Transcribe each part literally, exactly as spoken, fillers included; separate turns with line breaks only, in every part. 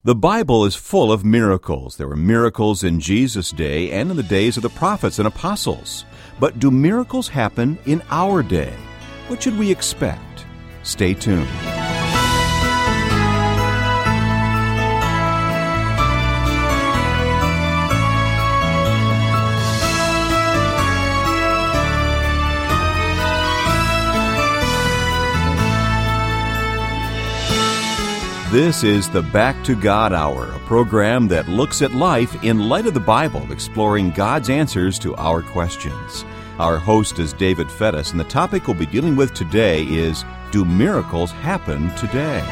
The Bible is full of miracles. There were miracles in Jesus' day and in the days of the prophets and apostles. But do miracles happen in our day? What should we expect? Stay tuned. This is the Back to God Hour, a program that looks at life in light of the Bible, exploring God's answers to our questions. Our host is David Fettis, and the topic we'll be dealing with today is, do miracles happen today?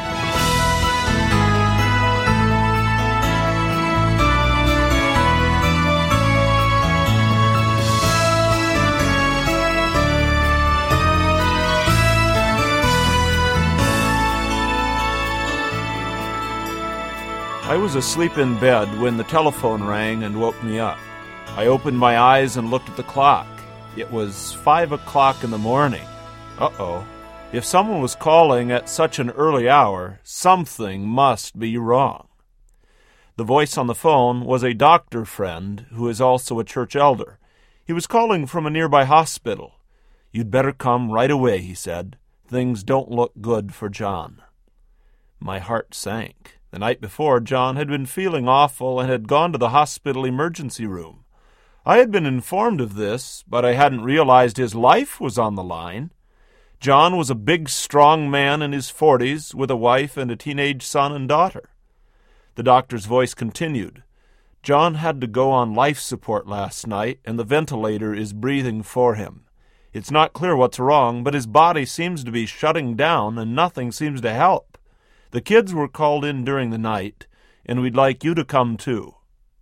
I was asleep in bed when the telephone rang and woke me up. I opened my eyes and looked at the clock. It was five o'clock in the morning. Uh-oh. If someone was calling at such an early hour, something must be wrong. The voice on the phone was a doctor friend who is also a church elder. He was calling from a nearby hospital. "You'd better come right away," he said. "Things don't look good for John." My heart sank. The night before, John had been feeling awful and had gone to the hospital emergency room. I had been informed of this, but I hadn't realized his life was on the line. John was a big, strong man in his forties with a wife and a teenage son and daughter. The doctor's voice continued. "John had to go on life support last night, and the ventilator is breathing for him. It's not clear what's wrong, but his body seems to be shutting down, and nothing seems to help. The kids were called in during the night, and we'd like you to come too."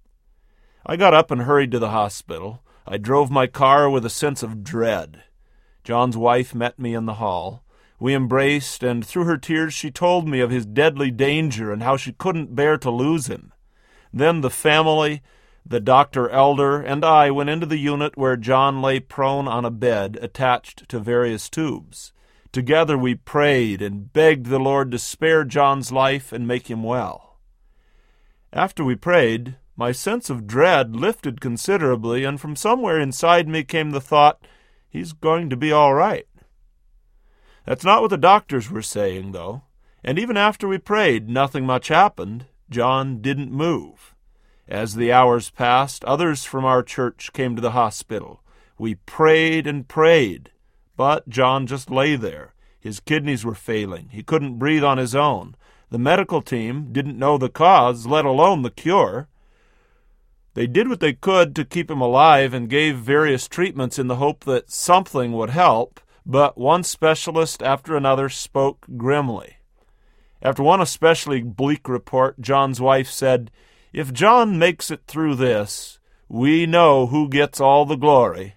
I got up and hurried to the hospital. I drove my car with a sense of dread. John's wife met me in the hall. We embraced, and through her tears she told me of his deadly danger and how she couldn't bear to lose him. Then the family, the doctor elder, and I went into the unit where John lay prone on a bed attached to various tubes. Together we prayed and begged the Lord to spare John's life and make him well. After we prayed, my sense of dread lifted considerably, and from somewhere inside me came the thought, he's going to be all right. That's not what the doctors were saying, though, and even after we prayed, nothing much happened. John didn't move. As the hours passed, others from our church came to the hospital. We prayed and prayed. But John just lay there. His kidneys were failing. He couldn't breathe on his own. The medical team didn't know the cause, let alone the cure. They did what they could to keep him alive and gave various treatments in the hope that something would help, but one specialist after another spoke grimly. After one especially bleak report, John's wife said, "If John makes it through this, we know who gets all the glory."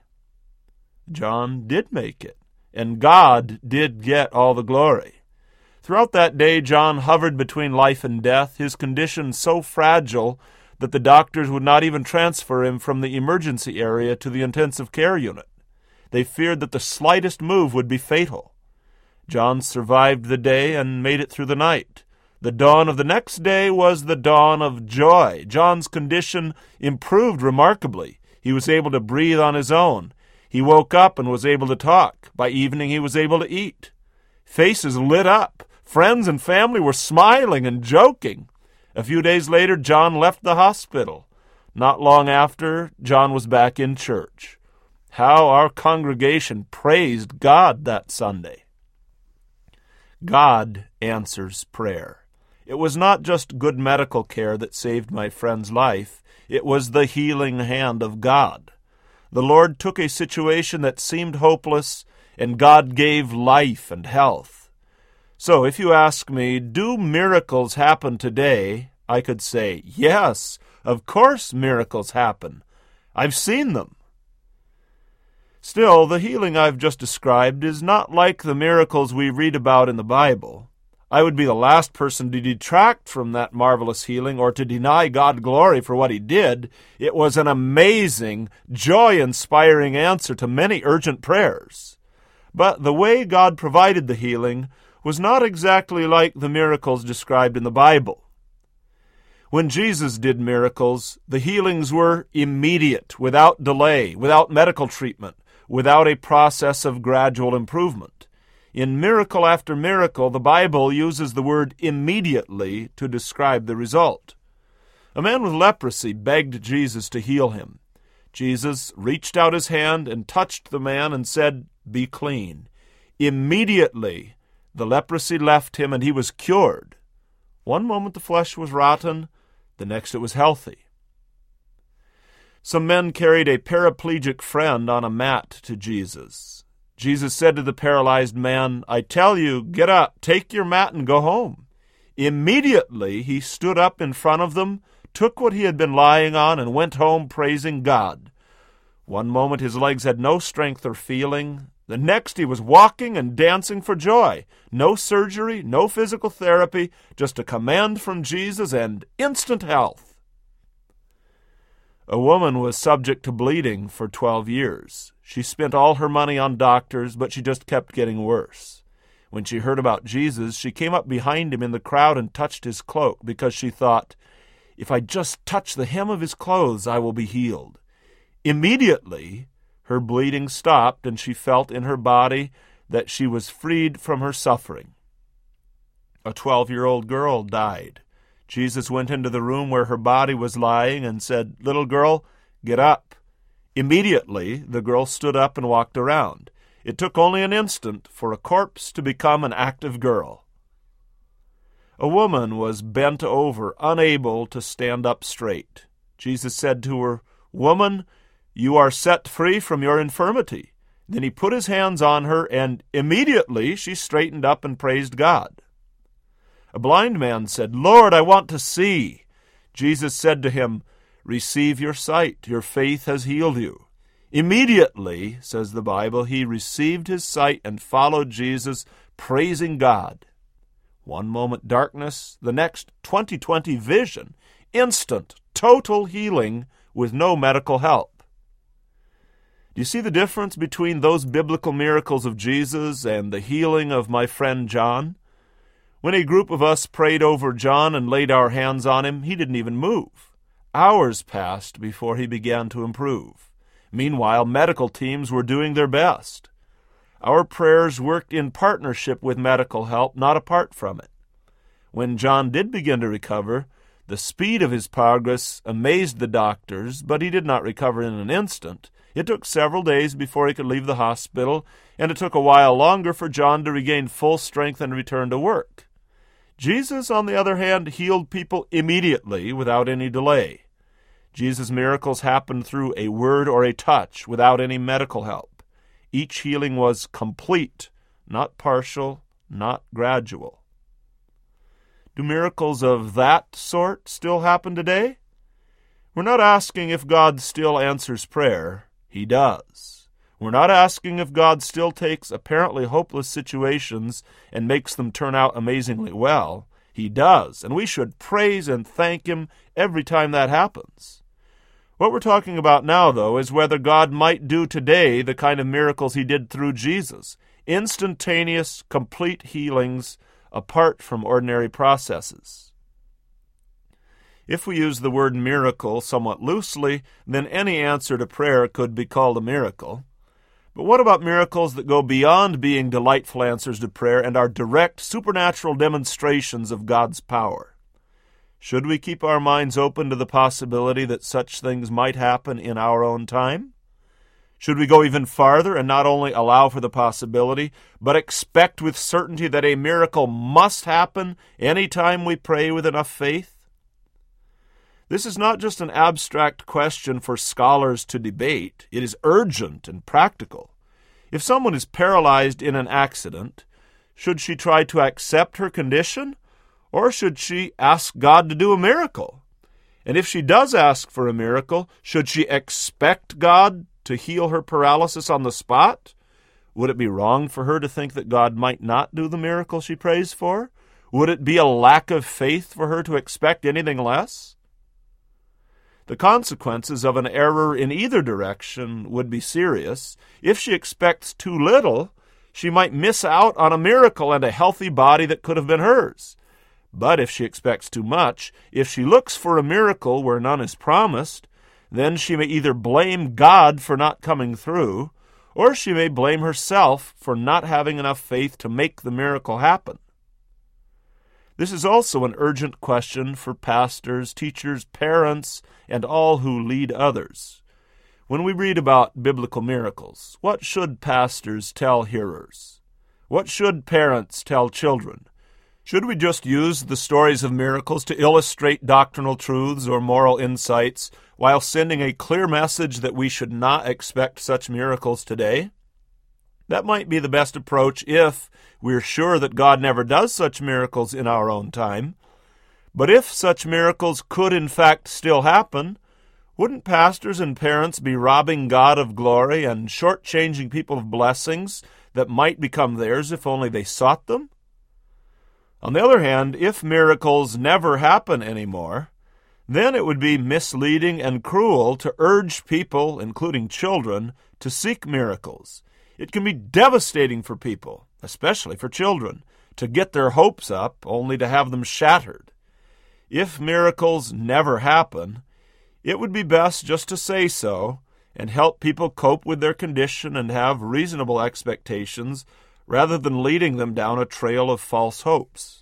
John did make it, and God did get all the glory. Throughout that day, John hovered between life and death, his condition so fragile that the doctors would not even transfer him from the emergency area to the intensive care unit. They feared that the slightest move would be fatal. John survived the day and made it through the night. The dawn of the next day was the dawn of joy. John's condition improved remarkably. He was able to breathe on his own. He woke up and was able to talk. By evening, he was able to eat. Faces lit up. Friends and family were smiling and joking. A few days later, John left the hospital. Not long after, John was back in church. How our congregation praised God that Sunday. God answers prayer. It was not just good medical care that saved my friend's life. It was the healing hand of God. The Lord took a situation that seemed hopeless, and God gave life and health. So if you ask me, do miracles happen today? I could say, yes, of course miracles happen. I've seen them. Still, the healing I've just described is not like the miracles we read about in the Bible. I would be the last person to detract from that marvelous healing or to deny God glory for what he did. It was an amazing, joy-inspiring answer to many urgent prayers. But the way God provided the healing was not exactly like the miracles described in the Bible. When Jesus did miracles, the healings were immediate, without delay, without medical treatment, without a process of gradual improvement. In miracle after miracle, the Bible uses the word immediately to describe the result. A man with leprosy begged Jesus to heal him. Jesus reached out his hand and touched the man and said, "Be clean." Immediately, the leprosy left him and he was cured. One moment the flesh was rotten, the next it was healthy. Some men carried a paraplegic friend on a mat to Jesus. Jesus said to the paralyzed man, "I tell you, get up, take your mat and go home." Immediately he stood up in front of them, took what he had been lying on, and went home praising God. One moment his legs had no strength or feeling. The next he was walking and dancing for joy. No surgery, no physical therapy, just a command from Jesus and instant health. A woman was subject to bleeding for twelve years. She spent all her money on doctors, but she just kept getting worse. When she heard about Jesus, she came up behind him in the crowd and touched his cloak because she thought, "If I just touch the hem of his clothes, I will be healed." Immediately, her bleeding stopped, and she felt in her body that she was freed from her suffering. A twelve-year-old girl died. Jesus went into the room where her body was lying and said, "Little girl, get up." Immediately, the girl stood up and walked around. It took only an instant for a corpse to become an active girl. A woman was bent over, unable to stand up straight. Jesus said to her, "Woman, you are set free from your infirmity." Then he put his hands on her, and immediately she straightened up and praised God. A blind man said, "Lord, I want to see." Jesus said to him, "Receive your sight. Your faith has healed you." Immediately, says the Bible, he received his sight and followed Jesus, praising God. One moment darkness, the next twenty twenty vision, instant, total healing with no medical help. Do you see the difference between those biblical miracles of Jesus and the healing of my friend John? When a group of us prayed over John and laid our hands on him, he didn't even move. Hours passed before he began to improve. Meanwhile, medical teams were doing their best. Our prayers worked in partnership with medical help, not apart from it. When John did begin to recover, the speed of his progress amazed the doctors, but he did not recover in an instant. It took several days before he could leave the hospital, and it took a while longer for John to regain full strength and return to work. Jesus, on the other hand, healed people immediately without any delay. Jesus' miracles happened through a word or a touch without any medical help. Each healing was complete, not partial, not gradual. Do miracles of that sort still happen today? We're not asking if God still answers prayer. He does. We're not asking if God still takes apparently hopeless situations and makes them turn out amazingly well. He does, and we should praise and thank him every time that happens. What we're talking about now, though, is whether God might do today the kind of miracles he did through Jesus, instantaneous, complete healings apart from ordinary processes. If we use the word miracle somewhat loosely, then any answer to prayer could be called a miracle. But what about miracles that go beyond being delightful answers to prayer and are direct supernatural demonstrations of God's power? Should we keep our minds open to the possibility that such things might happen in our own time? Should we go even farther and not only allow for the possibility, but expect with certainty that a miracle must happen any time we pray with enough faith? This is not just an abstract question for scholars to debate. It is urgent and practical. If someone is paralyzed in an accident, should she try to accept her condition? Or should she ask God to do a miracle? And if she does ask for a miracle, should she expect God to heal her paralysis on the spot? Would it be wrong for her to think that God might not do the miracle she prays for? Would it be a lack of faith for her to expect anything less? The consequences of an error in either direction would be serious. If she expects too little, she might miss out on a miracle and a healthy body that could have been hers. But if she expects too much, if she looks for a miracle where none is promised, then she may either blame God for not coming through, or she may blame herself for not having enough faith to make the miracle happen. This is also an urgent question for pastors, teachers, parents, and all who lead others. When we read about biblical miracles, what should pastors tell hearers? What should parents tell children? Should we just use the stories of miracles to illustrate doctrinal truths or moral insights while sending a clear message that we should not expect such miracles today? That might be the best approach if we're sure that God never does such miracles in our own time. But if such miracles could in fact still happen, wouldn't pastors and parents be robbing God of glory and shortchanging people of blessings that might become theirs if only they sought them? On the other hand, if miracles never happen anymore, then it would be misleading and cruel to urge people, including children, to seek miracles. It can be devastating for people, especially for children, to get their hopes up only to have them shattered. If miracles never happen, it would be best just to say so and help people cope with their condition and have reasonable expectations rather than leading them down a trail of false hopes.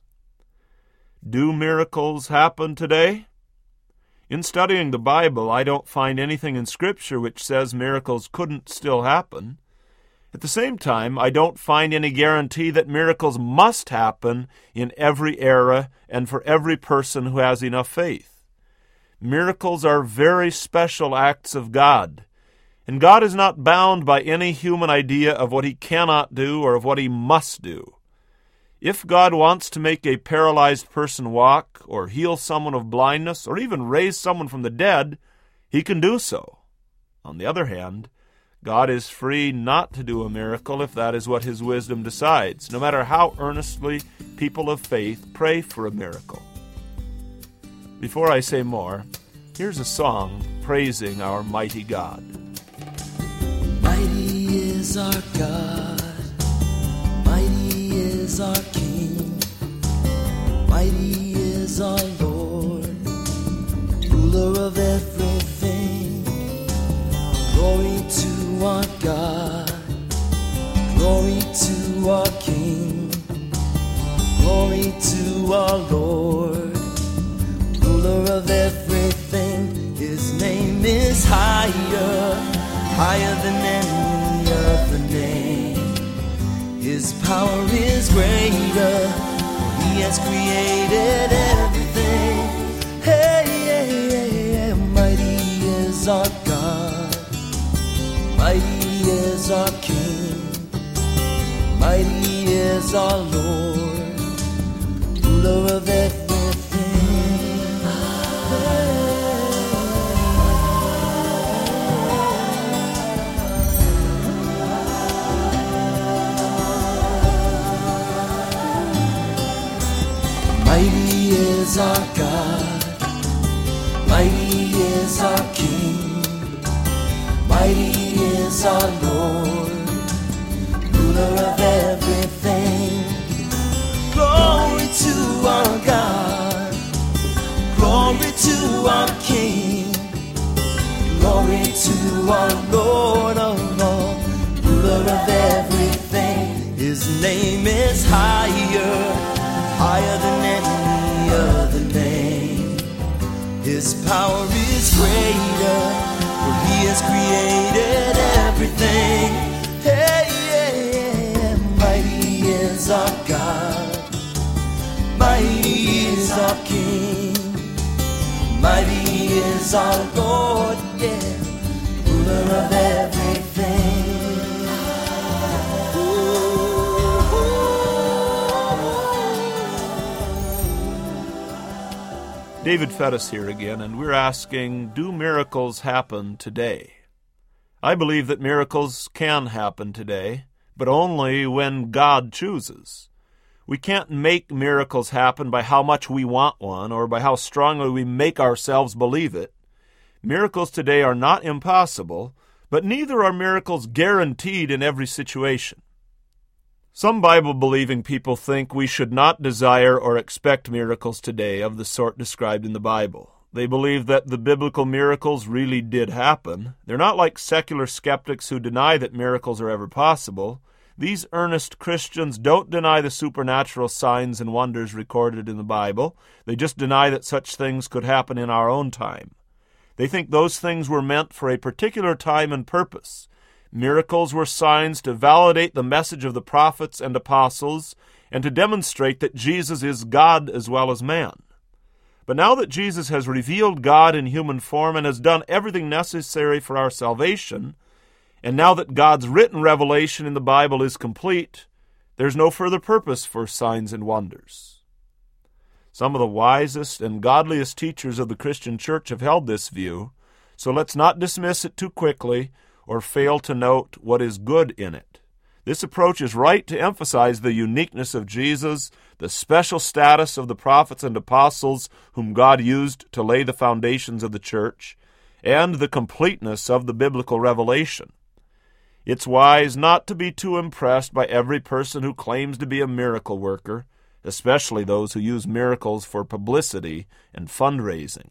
Do miracles happen today? In studying the Bible, I don't find anything in Scripture which says miracles couldn't still happen. At the same time, I don't find any guarantee that miracles must happen in every era and for every person who has enough faith. Miracles are very special acts of God, and God is not bound by any human idea of what He cannot do or of what He must do. If God wants to make a paralyzed person walk, or heal someone of blindness, or even raise someone from the dead, He can do so. On the other hand, God is free not to do a miracle if that is what His wisdom decides, no matter how earnestly people of faith pray for a miracle. Before I say more, here's a song praising our mighty God.
Mighty is our God, mighty is our King, mighty is our Lord, ruler of everything. Glory to our God, glory to our King, glory to our Lord, ruler of everything. His name is higher, higher than any other name. His power is greater, for He has created everything. Hey, hey, hey, hey, mighty is our God, mighty is our King, mighty is our Lord, ruler of everything. Mighty is our God, mighty is our King, mighty is our Lord, ruler of everything. Glory to our God, glory to our King, glory to our Lord, oh Lord, ruler of everything. His name is higher, higher than any other name. His power is greater, for He has created everything. Hey, yeah, yeah. Mighty is our God, mighty is our King, mighty is our Lord, yeah, ruler of everything.
David Fettis here again, and we're asking, do miracles happen today? I believe that miracles can happen today, but only when God chooses. We can't make miracles happen by how much we want one or by how strongly we make ourselves believe it. Miracles today are not impossible, but neither are miracles guaranteed in every situation. Some Bible-believing people think we should not desire or expect miracles today of the sort described in the Bible. They believe that the biblical miracles really did happen. They're not like secular skeptics who deny that miracles are ever possible. These earnest Christians don't deny the supernatural signs and wonders recorded in the Bible. They just deny that such things could happen in our own time. They think those things were meant for a particular time and purpose. Miracles were signs to validate the message of the prophets and apostles and to demonstrate that Jesus is God as well as man. But now that Jesus has revealed God in human form and has done everything necessary for our salvation, and now that God's written revelation in the Bible is complete, there's no further purpose for signs and wonders. Some of the wisest and godliest teachers of the Christian church have held this view, so let's not dismiss it too quickly or fail to note what is good in it. This approach is right to emphasize the uniqueness of Jesus, the special status of the prophets and apostles whom God used to lay the foundations of the church, and the completeness of the biblical revelation. It's wise not to be too impressed by every person who claims to be a miracle worker, especially those who use miracles for publicity and fundraising.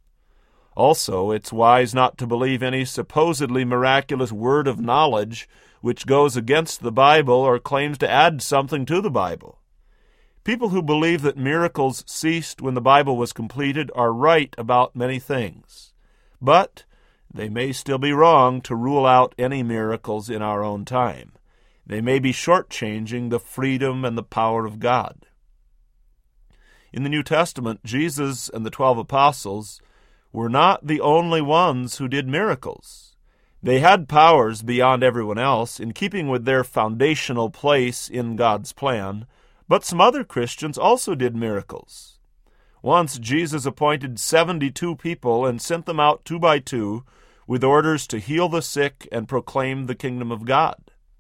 Also, it's wise not to believe any supposedly miraculous word of knowledge which goes against the Bible or claims to add something to the Bible. People who believe that miracles ceased when the Bible was completed are right about many things, but they may still be wrong to rule out any miracles in our own time. They may be shortchanging the freedom and the power of God. In the New Testament, Jesus and the twelve apostles were not the only ones who did miracles. They had powers beyond everyone else, in keeping with their foundational place in God's plan, but some other Christians also did miracles. Once Jesus appointed seventy-two people and sent them out two by two with orders to heal the sick and proclaim the kingdom of God.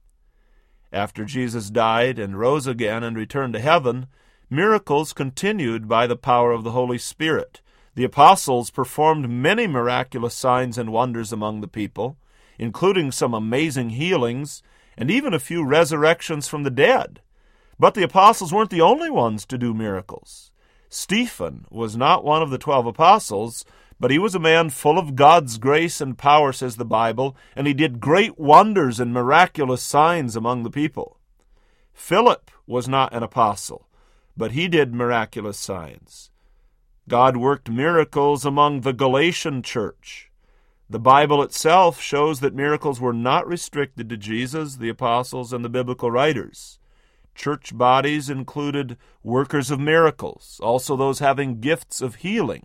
After Jesus died and rose again and returned to heaven, miracles continued by the power of the Holy Spirit. The apostles performed many miraculous signs and wonders among the people, including some amazing healings and even a few resurrections from the dead. But the apostles weren't the only ones to do miracles. Stephen was not one of the twelve apostles, but he was a man full of God's grace and power, says the Bible, and he did great wonders and miraculous signs among the people. Philip was not an apostle, but he did miraculous signs. God worked miracles among the Galatian church. The Bible itself shows that miracles were not restricted to Jesus, the apostles, and the biblical writers. Church bodies included workers of miracles, also those having gifts of healing.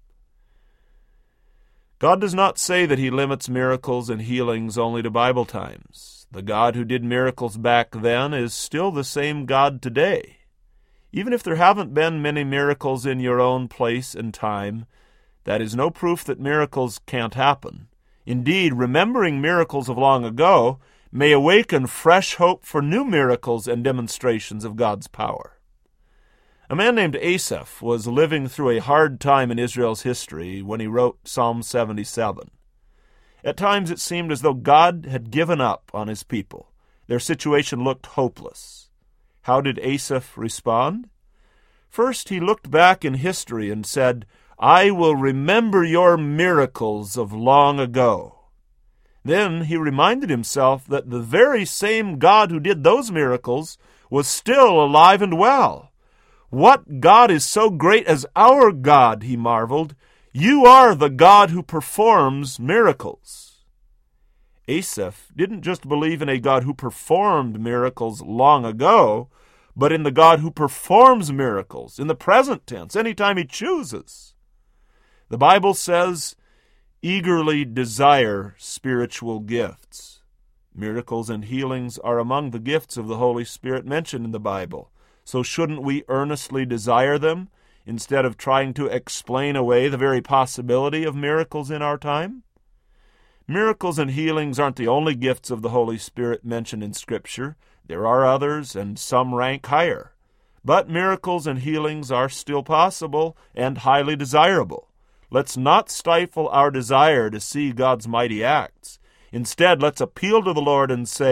God does not say that he limits miracles and healings only to Bible times. The God who did miracles back then is still the same God today. Even if there haven't been many miracles in your own place and time, that is no proof that miracles can't happen. Indeed, remembering miracles of long ago may awaken fresh hope for new miracles and demonstrations of God's power. A man named Asaph was living through a hard time in Israel's history when he wrote Psalm seventy-seven. At times it seemed as though God had given up on his people. Their situation looked hopeless. How did Asaph respond? First, he looked back in history and said, "I will remember your miracles of long ago." Then he reminded himself that the very same God who did those miracles was still alive and well. "What God is so great as our God?" he marveled. "You are the God who performs miracles." Asaph didn't just believe in a God who performed miracles long ago, but in the God who performs miracles in the present tense, anytime he chooses. The Bible says, "Eagerly desire spiritual gifts." Miracles and healings are among the gifts of the Holy Spirit mentioned in the Bible. So shouldn't we earnestly desire them instead of trying to explain away the very possibility of miracles in our time? Miracles and healings aren't the only gifts of the Holy Spirit mentioned in Scripture. There are others, and some rank higher. But miracles and healings are still possible and highly desirable. Let's not stifle our desire to see God's mighty acts. Instead, let's appeal to the Lord and say,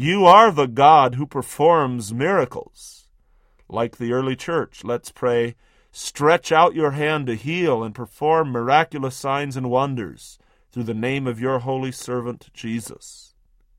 You are the God who performs miracles. Like the early church, let's pray, stretch out your hand to heal and perform miraculous signs and wonders through the name of your holy servant, Jesus.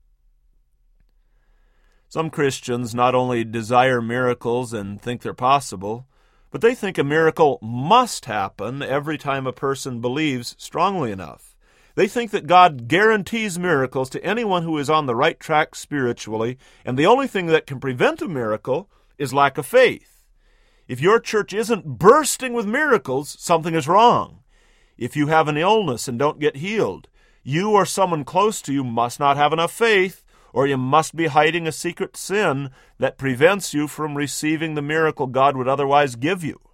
Some Christians not only desire miracles and think they're possible, but they think a miracle must happen every time a person believes strongly enough. They think that God guarantees miracles to anyone who is on the right track spiritually, and the only thing that can prevent a miracle is lack of faith. If your church isn't bursting with miracles, something is wrong. If you have an illness and don't get healed, you or someone close to you must not have enough faith, or you must be hiding a secret sin that prevents you from receiving the miracle God would otherwise give you.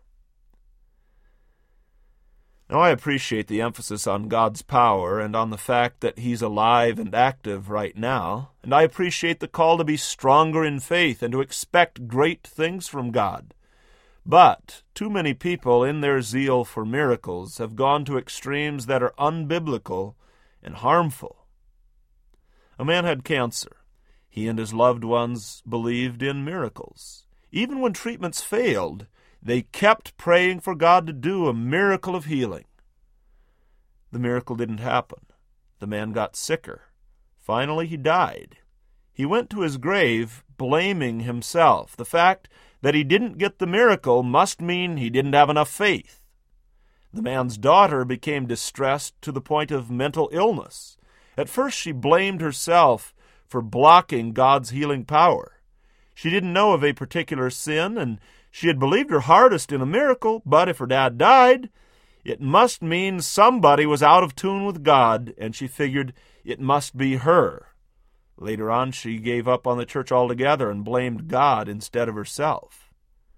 Now, I appreciate the emphasis on God's power and on the fact that He's alive and active right now, and I appreciate the call to be stronger in faith and to expect great things from God. But too many people, in their zeal for miracles, have gone to extremes that are unbiblical and harmful. A man had cancer. He and his loved ones believed in miracles. Even when treatments failed, they kept praying for God to do a miracle of healing. The miracle didn't happen. The man got sicker. Finally, he died. He went to his grave blaming himself. The fact that he didn't get the miracle must mean he didn't have enough faith. The man's daughter became distressed to the point of mental illness. At first, she blamed herself for blocking God's healing power. She didn't know of a particular sin, and she had believed her hardest in a miracle, but if her dad died, it must mean somebody was out of tune with God, and she figured it must be her. Later on, she gave up on the church altogether and blamed God instead of herself.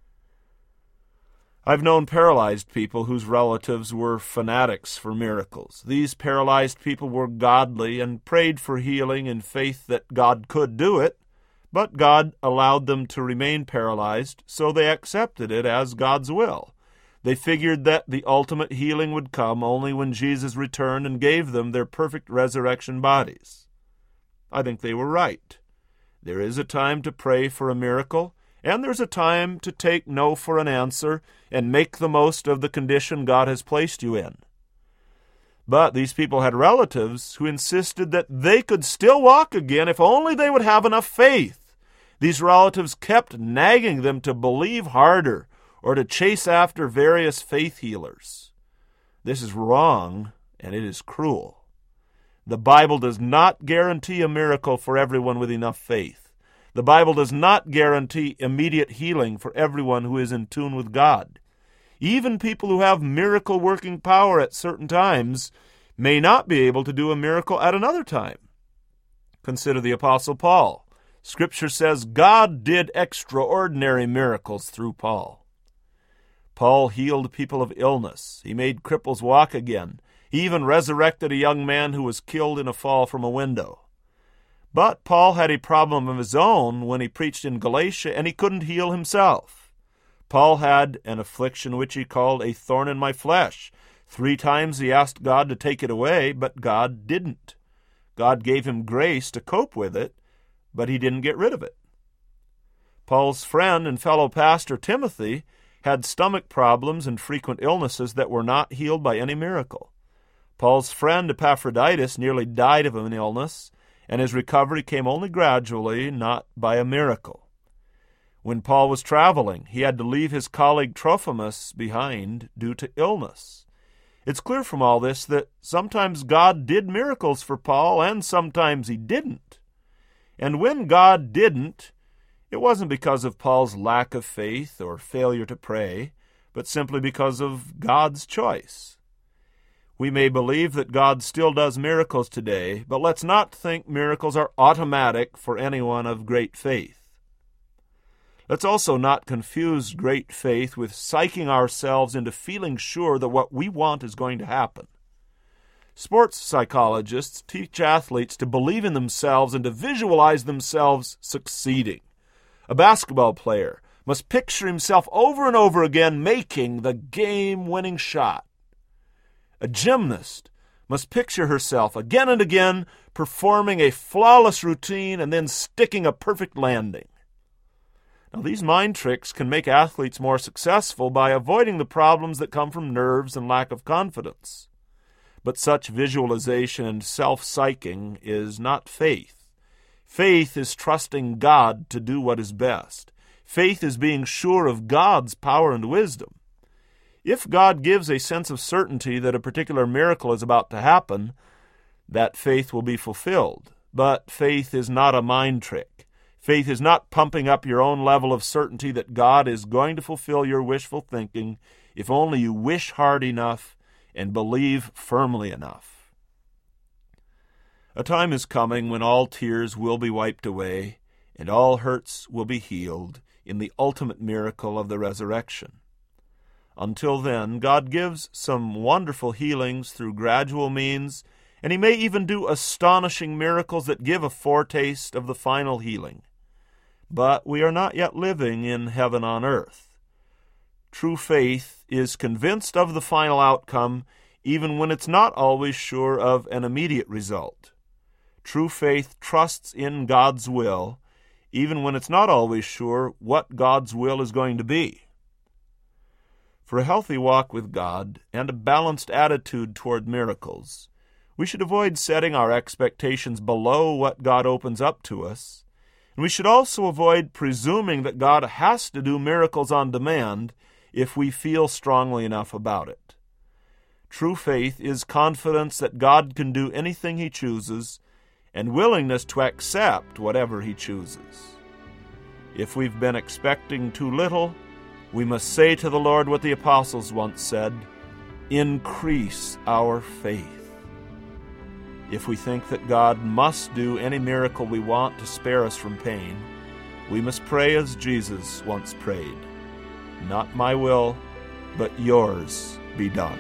I've known paralyzed people whose relatives were fanatics for miracles. These paralyzed people were godly and prayed for healing in faith that God could do it, but God allowed them to remain paralyzed, so they accepted it as God's will. They figured that the ultimate healing would come only when Jesus returned and gave them their perfect resurrection bodies. I think they were right. There is a time to pray for a miracle, and there's a time to take no for an answer and make the most of the condition God has placed you in. But these people had relatives who insisted that they could still walk again if only they would have enough faith. These relatives kept nagging them to believe harder or to chase after various faith healers. This is wrong, and it is cruel. The Bible does not guarantee a miracle for everyone with enough faith. The Bible does not guarantee immediate healing for everyone who is in tune with God. Even people who have miracle-working power at certain times may not be able to do a miracle at another time. Consider the Apostle Paul. Scripture says God did extraordinary miracles through Paul. Paul healed people of illness. He made cripples walk again. He even resurrected a young man who was killed in a fall from a window. But Paul had a problem of his own when he preached in Galatia, and he couldn't heal himself. Paul had an affliction which he called a thorn in my flesh. Three times he asked God to take it away, but God didn't. God gave him grace to cope with it, but he didn't get rid of it. Paul's friend and fellow pastor Timothy had stomach problems and frequent illnesses that were not healed by any miracle. Paul's friend Epaphroditus nearly died of an illness, and his recovery came only gradually, not by a miracle. When Paul was traveling, he had to leave his colleague Trophimus behind due to illness. It's clear from all this that sometimes God did miracles for Paul, and sometimes he didn't. And when God didn't, it wasn't because of Paul's lack of faith or failure to pray, but simply because of God's choice. We may believe that God still does miracles today, but let's not think miracles are automatic for anyone of great faith. Let's also not confuse great faith with psyching ourselves into feeling sure that what we want is going to happen. Sports psychologists teach athletes to believe in themselves and to visualize themselves succeeding. A basketball player must picture himself over and over again making the game-winning shot. A gymnast must picture herself again and again performing a flawless routine and then sticking a perfect landing. Now, these mind tricks can make athletes more successful by avoiding the problems that come from nerves and lack of confidence. But such visualization and self-psyching is not faith. Faith is trusting God to do what is best. Faith is being sure of God's power and wisdom. If God gives a sense of certainty that a particular miracle is about to happen, that faith will be fulfilled. But faith is not a mind trick. Faith is not pumping up your own level of certainty that God is going to fulfill your wishful thinking if only you wish hard enough and believe firmly enough. A time is coming when all tears will be wiped away and all hurts will be healed in the ultimate miracle of the resurrection. Until then, God gives some wonderful healings through gradual means, and He may even do astonishing miracles that give a foretaste of the final healing. But we are not yet living in heaven on earth. True faith is convinced of the final outcome, even when it's not always sure of an immediate result. True faith trusts in God's will, even when it's not always sure what God's will is going to be. For a healthy walk with God and a balanced attitude toward miracles, we should avoid setting our expectations below what God opens up to us, and we should also avoid presuming that God has to do miracles on demand if we feel strongly enough about it. True faith is confidence that God can do anything He chooses and willingness to accept whatever He chooses. If we've been expecting too little, we must say to the Lord what the apostles once said, "Increase our faith." If we think that God must do any miracle we want to spare us from pain, we must pray as Jesus once prayed, "Not my will, but yours be done."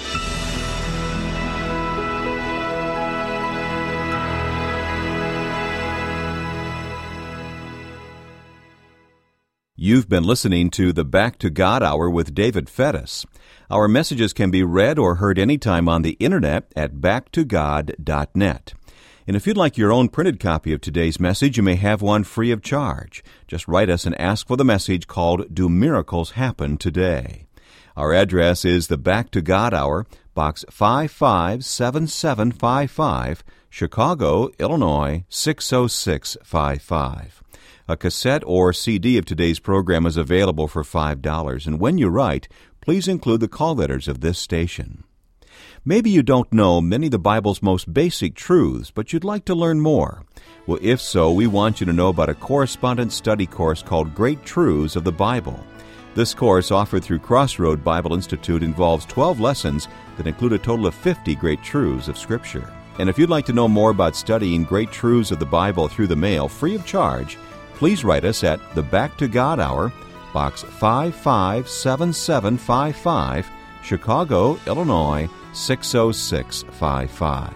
You've been listening to the Back to God Hour with David Fettis. Our messages can be read or heard anytime on the internet at back to god dot net. And if you'd like your own printed copy of today's message, you may have one free of charge. Just write us and ask for the message called "Do Miracles Happen Today?" Our address is the Back to God Hour, Box five five seven seven five five, Chicago, Illinois six oh six five five. A cassette or C D of today's program is available for five dollars, and when you write, please include the call letters of this station. Maybe you don't know many of the Bible's most basic truths, but you'd like to learn more. Well, if so, we want you to know about a correspondence study course called Great Truths of the Bible. This course, offered through Crossroad Bible Institute, involves twelve lessons that include a total of fifty great truths of Scripture. And if you'd like to know more about studying great truths of the Bible through the mail, free of charge, please write us at the Back to God Hour, Box five five seven seven five five, Chicago, Illinois six oh six five five.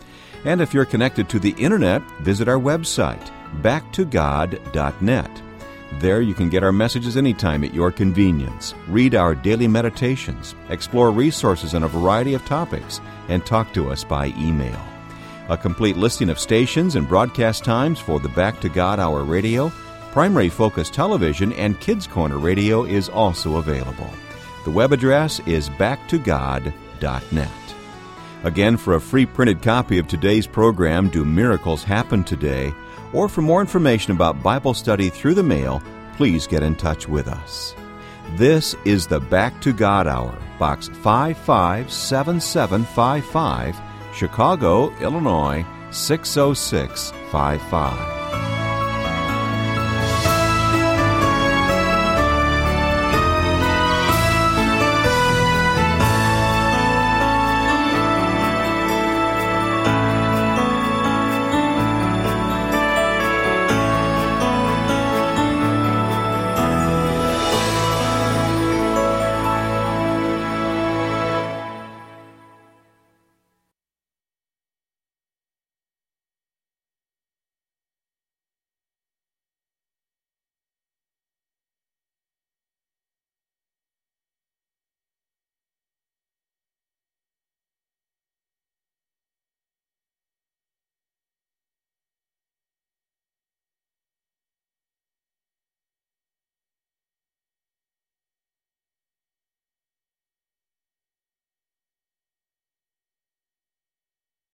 And if you're connected to the internet, visit our website, back to god dot net. There you can get our messages anytime at your convenience, read our daily meditations, explore resources on a variety of topics, and talk to us by email. A complete listing of stations and broadcast times for the Back to God Hour radio, Primary Focus Television, and Kids Corner Radio is also available. The web address is back to god dot net. Again, for a free printed copy of today's program, Do Miracles Happen Today?, or for more information about Bible study through the mail, please get in touch with us. This is the Back to God Hour, Box five five seven seven five five, Chicago, Illinois six oh six five five.